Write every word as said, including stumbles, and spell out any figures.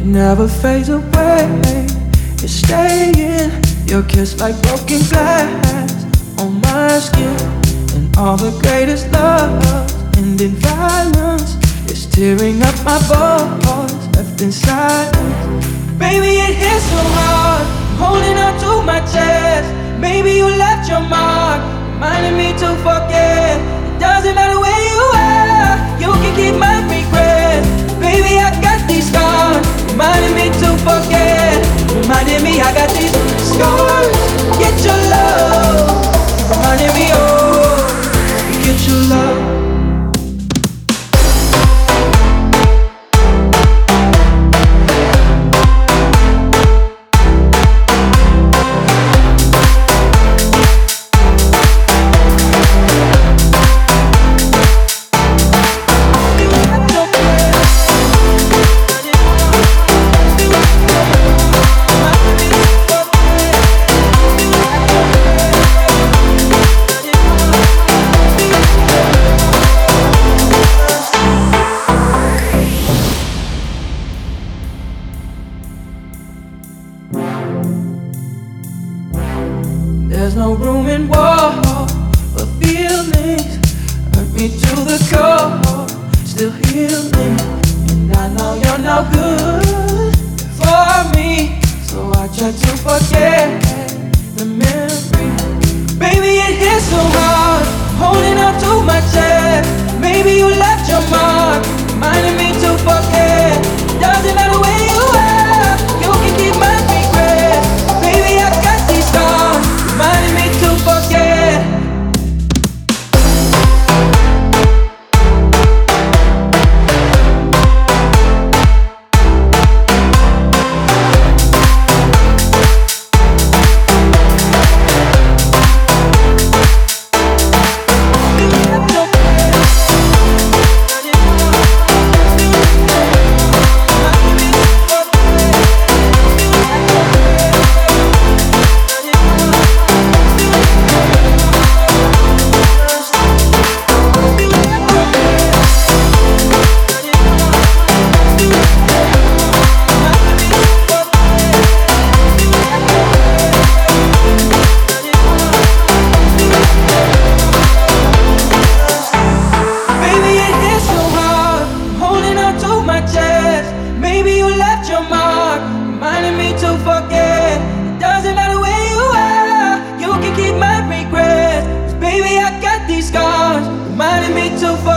never fades away. It's staying. Your kiss like broken glass on my skin. And all the greatest love ending violence is tearing up my voice, left in silence. Baby, it hits so hard, I'm holding on to my chest. Maybe you left your mark, reminding me to forget. It doesn't matter where you are, you can keep my regret. Baby, I got these scars, reminding me to forget. Reminding me I got these scars. Get your love, reminding me, oh, get your love. There's no room in war for feelings. Hurt me to the core, still healing. And I know you're no good for me, so I try to forget the memory. Baby, it hits so hard, holding on to my chest. Maybe you left your mark, reminding me to forget. Doesn't matter where you are, you can keep my regret. Baby, I got these scars, reminding me to forget. Maybe you left your mark, reminding me to forget. It doesn't matter where you are, you can keep my regrets. 'Cause baby, I got these scars, reminding me to forget.